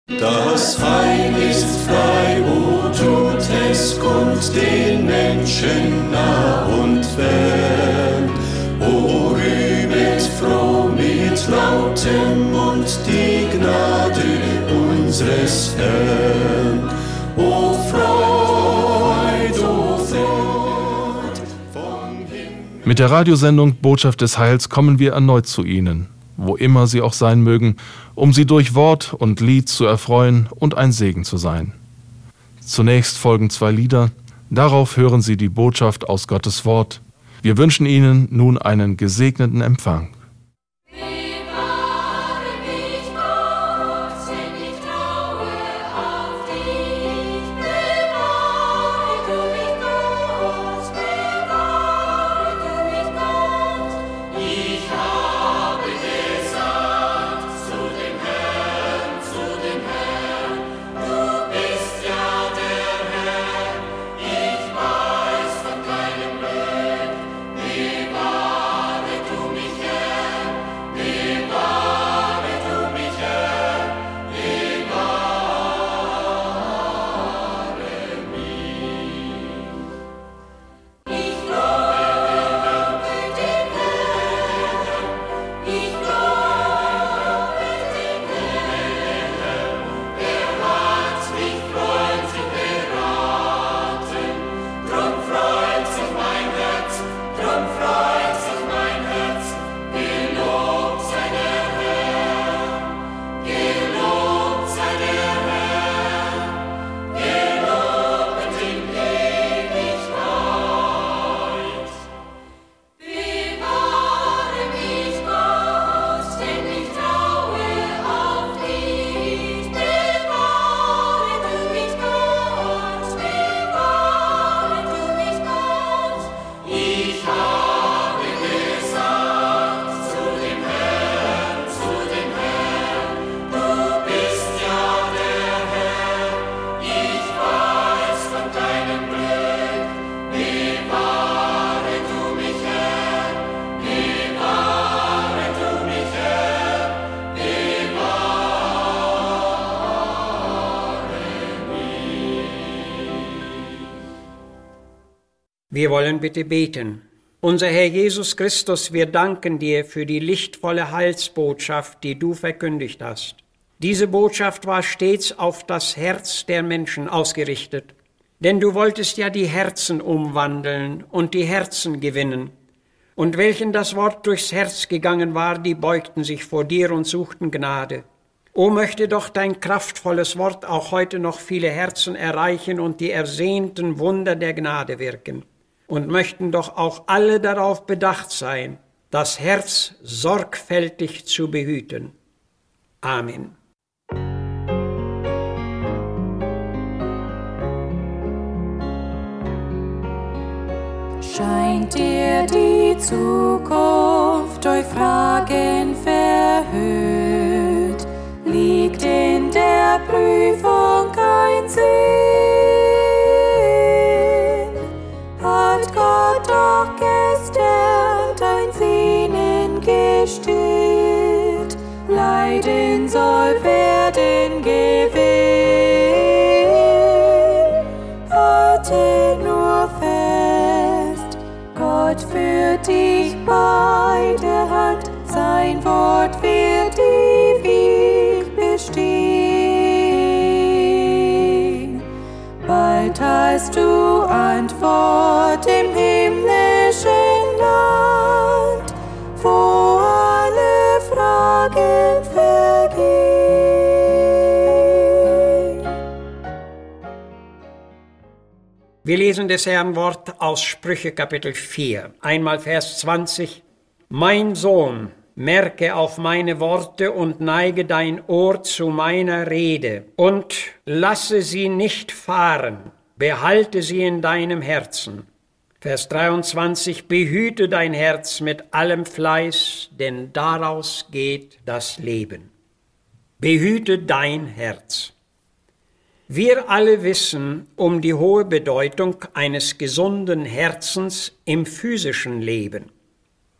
Das Heil ist frei, o tut es kund den Menschen nah und fern. O rühmet froh mit lautem Mund die Gnade unseres Herrn. O Freud vom Himmel. Mit der Radiosendung Botschaft des Heils kommen wir erneut zu Ihnen, wo immer Sie auch sein mögen, um Sie durch Wort und Lied zu erfreuen und ein Segen zu sein. Zunächst folgen 2 Lieder, darauf hören Sie die Botschaft aus Gottes Wort. Wir wünschen Ihnen nun einen gesegneten Empfang. Wir wollen bitte beten. Unser Herr Jesus Christus, wir danken dir für die lichtvolle Heilsbotschaft, die du verkündigt hast. Diese Botschaft war stets auf das Herz der Menschen ausgerichtet. Denn du wolltest ja die Herzen umwandeln und die Herzen gewinnen. Und welchen das Wort durchs Herz gegangen war, die beugten sich vor dir und suchten Gnade. O möchte doch dein kraftvolles Wort auch heute noch viele Herzen erreichen und die ersehnten Wunder der Gnade wirken. Und möchten doch auch alle darauf bedacht sein, das Herz sorgfältig zu behüten. Amen. Scheint dir die Zukunft durch Fragen verhüllt? Liegt in der Prüfung kein Sinn? Hat Gott doch gestern dein Sehnen gestillt? Leiden soll werden Gewinn. Halte nur fest, Gott führt dich bei der Hand, sein Wort wird ewig bestehen. Bald hast du Antwort im himmlischen Land, wo alle Fragen vergehen. Wir lesen des Herrn Wort aus Sprüche Kapitel 4. Einmal Vers 20. Mein Sohn, merke auf meine Worte und neige dein Ohr zu meiner Rede und lasse sie nicht fahren, behalte sie in deinem Herzen. Vers 23, behüte dein Herz mit allem Fleiß, denn daraus geht das Leben. Behüte dein Herz. Wir alle wissen um die hohe Bedeutung eines gesunden Herzens im physischen Leben.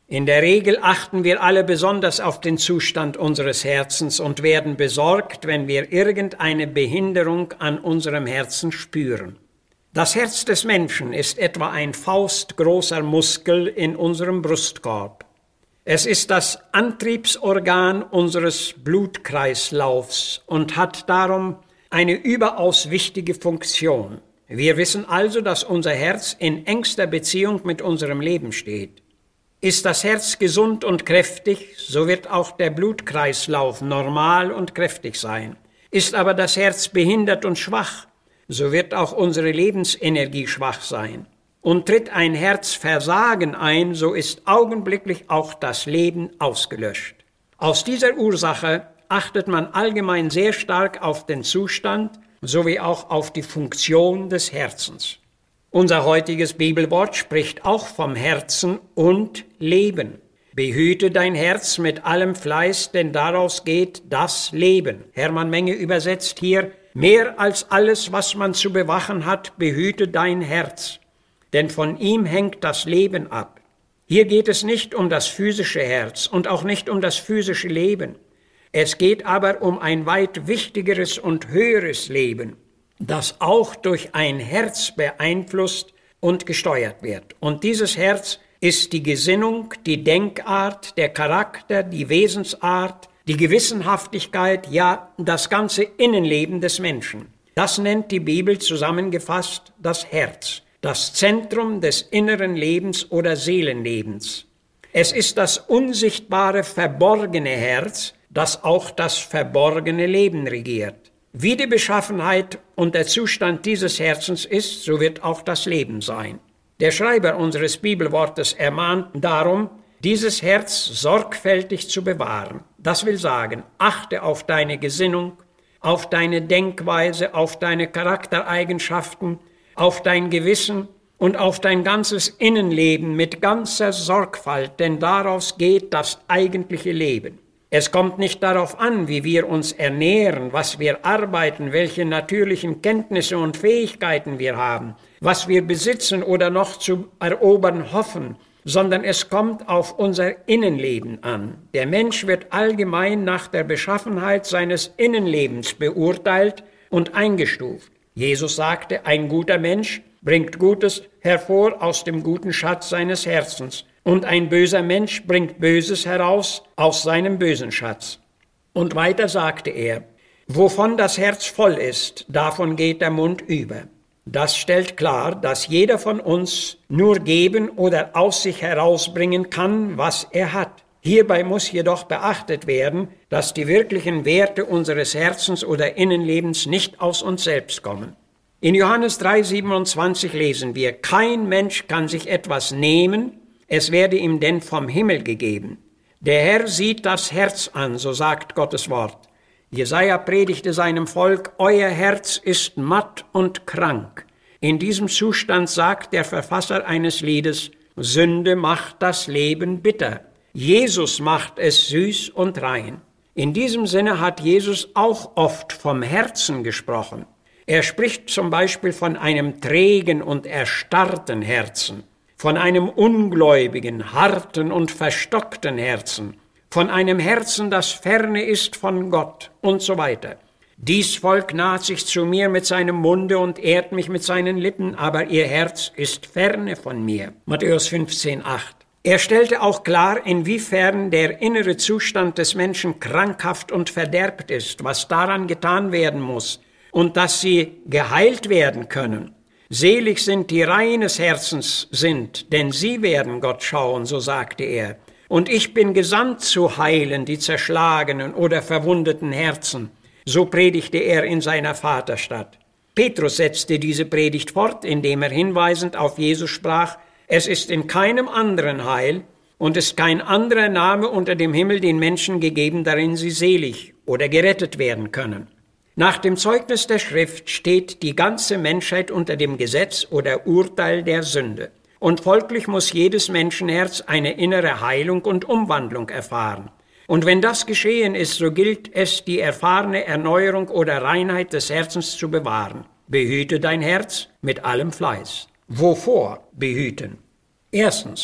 In der Regel achten wir alle besonders auf den Zustand unseres Herzens und werden besorgt, wenn wir irgendeine Behinderung an unserem Herzen spüren. Das Herz des Menschen ist etwa ein faustgroßer Muskel in unserem Brustkorb. Es ist das Antriebsorgan unseres Blutkreislaufs und hat darum eine überaus wichtige Funktion. Wir wissen also, dass unser Herz in engster Beziehung mit unserem Leben steht. Ist das Herz gesund und kräftig, so wird auch der Blutkreislauf normal und kräftig sein. Ist aber das Herz behindert und schwach, so wird auch unsere Lebensenergie schwach sein. Und tritt ein Herzversagen ein, so ist augenblicklich auch das Leben ausgelöscht. Aus dieser Ursache achtet man allgemein sehr stark auf den Zustand sowie auch auf die Funktion des Herzens. Unser heutiges Bibelwort spricht auch vom Herzen und Leben. Behüte dein Herz mit allem Fleiß, denn daraus geht das Leben. Hermann Menge übersetzt hier: Mehr als alles, was man zu bewachen hat, behüte dein Herz, denn von ihm hängt das Leben ab. Hier geht es nicht um das physische Herz und auch nicht um das physische Leben. Es geht aber um ein weit wichtigeres und höheres Leben, das auch durch ein Herz beeinflusst und gesteuert wird. Und dieses Herz ist die Gesinnung, die Denkart, der Charakter, die Wesensart, die Gewissenhaftigkeit, ja, das ganze Innenleben des Menschen. Das nennt die Bibel zusammengefasst das Herz, das Zentrum des inneren Lebens oder Seelenlebens. Es ist das unsichtbare, verborgene Herz, das auch das verborgene Leben regiert. Wie die Beschaffenheit und der Zustand dieses Herzens ist, so wird auch das Leben sein. Der Schreiber unseres Bibelwortes ermahnt darum, dieses Herz sorgfältig zu bewahren. Das will sagen, achte auf deine Gesinnung, auf deine Denkweise, auf deine Charaktereigenschaften, auf dein Gewissen und auf dein ganzes Innenleben mit ganzer Sorgfalt, denn daraus geht das eigentliche Leben. Es kommt nicht darauf an, wie wir uns ernähren, was wir arbeiten, welche natürlichen Kenntnisse und Fähigkeiten wir haben, was wir besitzen oder noch zu erobern hoffen, sondern es kommt auf unser Innenleben an. Der Mensch wird allgemein nach der Beschaffenheit seines Innenlebens beurteilt und eingestuft. Jesus sagte, ein guter Mensch bringt Gutes hervor aus dem guten Schatz seines Herzens. Und ein böser Mensch bringt Böses heraus aus seinem bösen Schatz. Und weiter sagte er, wovon das Herz voll ist, davon geht der Mund über. Das stellt klar, dass jeder von uns nur geben oder aus sich herausbringen kann, was er hat. Hierbei muss jedoch beachtet werden, dass die wirklichen Werte unseres Herzens oder Innenlebens nicht aus uns selbst kommen. In Johannes 3,27 lesen wir, kein Mensch kann sich etwas nehmen, es werde ihm denn vom Himmel gegeben. Der Herr sieht das Herz an, so sagt Gottes Wort. Jesaja predigte seinem Volk, euer Herz ist matt und krank. In diesem Zustand sagt der Verfasser eines Liedes, Sünde macht das Leben bitter. Jesus macht es süß und rein. In diesem Sinne hat Jesus auch oft vom Herzen gesprochen. Er spricht zum Beispiel von einem trägen und erstarrten Herzen, von einem ungläubigen, harten und verstockten Herzen, von einem Herzen, das ferne ist von Gott und so weiter. Dies Volk naht sich zu mir mit seinem Munde und ehrt mich mit seinen Lippen, aber ihr Herz ist ferne von mir. Matthäus 15,8. Er stellte auch klar, inwiefern der innere Zustand des Menschen krankhaft und verderbt ist, was daran getan werden muss und dass sie geheilt werden können. Selig sind die reines Herzens sind, denn sie werden Gott schauen, so sagte er. Und ich bin gesandt zu heilen die zerschlagenen oder verwundeten Herzen. So predigte er in seiner Vaterstadt. Petrus setzte diese Predigt fort, indem er hinweisend auf Jesus sprach, es ist in keinem anderen Heil und ist kein anderer Name unter dem Himmel den Menschen gegeben, darin sie selig oder gerettet werden können. Nach dem Zeugnis der Schrift steht die ganze Menschheit unter dem Gesetz oder Urteil der Sünde. Und folglich muss jedes Menschenherz eine innere Heilung und Umwandlung erfahren. Und wenn das geschehen ist, so gilt es, die erfahrene Erneuerung oder Reinheit des Herzens zu bewahren. Behüte dein Herz mit allem Fleiß. Wovor behüten? Erstens,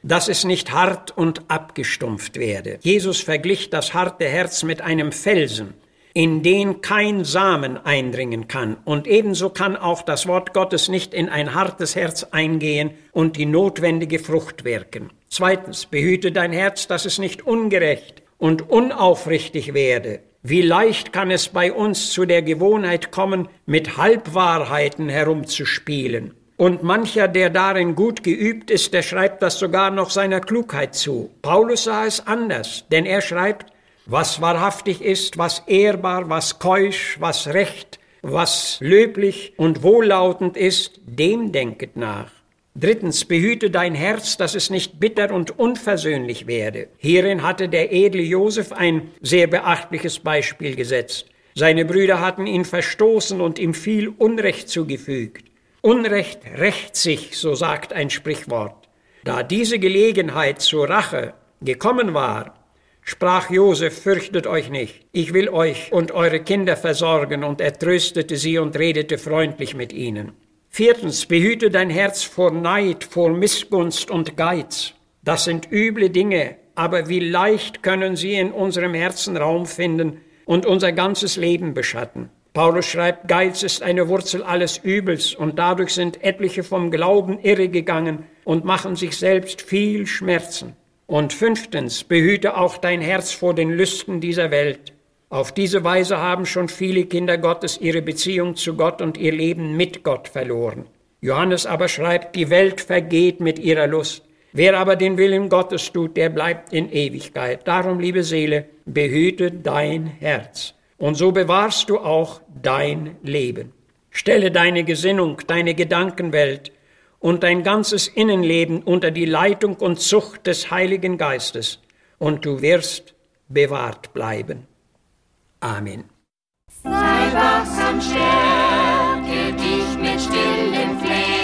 dass es nicht hart und abgestumpft werde. Jesus verglich das harte Herz mit einem Felsen, in den kein Samen eindringen kann. Und ebenso kann auch das Wort Gottes nicht in ein hartes Herz eingehen und die notwendige Frucht wirken. Zweitens, behüte dein Herz, dass es nicht ungerecht und unaufrichtig werde. Wie leicht kann es bei uns zu der Gewohnheit kommen, mit Halbwahrheiten herumzuspielen. Und mancher, der darin gut geübt ist, der schreibt das sogar noch seiner Klugheit zu. Paulus sah es anders, denn er schreibt, was wahrhaftig ist, was ehrbar, was keusch, was recht, was löblich und wohllautend ist, dem denket nach. Drittens, behüte dein Herz, dass es nicht bitter und unversöhnlich werde. Hierin hatte der edle Josef ein sehr beachtliches Beispiel gesetzt. Seine Brüder hatten ihn verstoßen und ihm viel Unrecht zugefügt. Unrecht rächt sich, so sagt ein Sprichwort. Da diese Gelegenheit zur Rache gekommen war, sprach Josef, fürchtet euch nicht, ich will euch und eure Kinder versorgen, und er tröstete sie und redete freundlich mit ihnen. Viertens, behüte dein Herz vor Neid, vor Missgunst und Geiz. Das sind üble Dinge, aber wie leicht können sie in unserem Herzen Raum finden und unser ganzes Leben beschatten. Paulus schreibt, Geiz ist eine Wurzel alles Übels, und dadurch sind etliche vom Glauben irregegangen und machen sich selbst viel Schmerzen. Und fünftens, behüte auch dein Herz vor den Lüsten dieser Welt. Auf diese Weise haben schon viele Kinder Gottes ihre Beziehung zu Gott und ihr Leben mit Gott verloren. Johannes aber schreibt, die Welt vergeht mit ihrer Lust. Wer aber den Willen Gottes tut, der bleibt in Ewigkeit. Darum, liebe Seele, behüte dein Herz. Und so bewahrst du auch dein Leben. Stelle deine Gesinnung, deine Gedankenwelt und dein ganzes Innenleben unter die Leitung und Zucht des Heiligen Geistes, und du wirst bewahrt bleiben. Amen. Sei wachsam, stärke dich mit stillen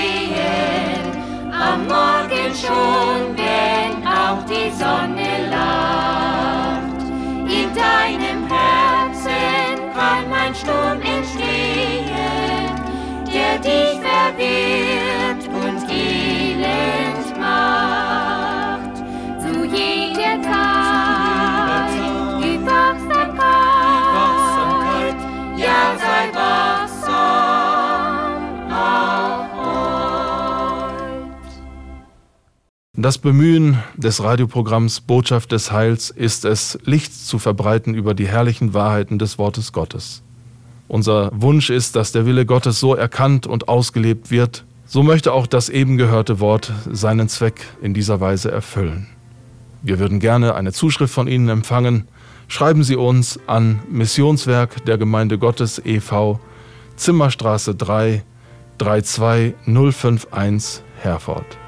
Flehen, am Morgen schon, wenn auch die Sonne lacht. In deinem Herzen kann ein Sturm entstehen, der dich verwirrt und elend macht. Zu jeder Zeit üb Wachsamkeit, ja, sei wachsam auch heut. Das Bemühen des Radioprogramms Botschaft des Heils ist es, Licht zu verbreiten über die herrlichen Wahrheiten des Wortes Gottes. Unser Wunsch ist, dass der Wille Gottes so erkannt und ausgelebt wird. So möchte auch das eben gehörte Wort seinen Zweck in dieser Weise erfüllen. Wir würden gerne eine Zuschrift von Ihnen empfangen. Schreiben Sie uns an Missionswerk der Gemeinde Gottes e.V., Zimmerstraße 3, 32051, Herford.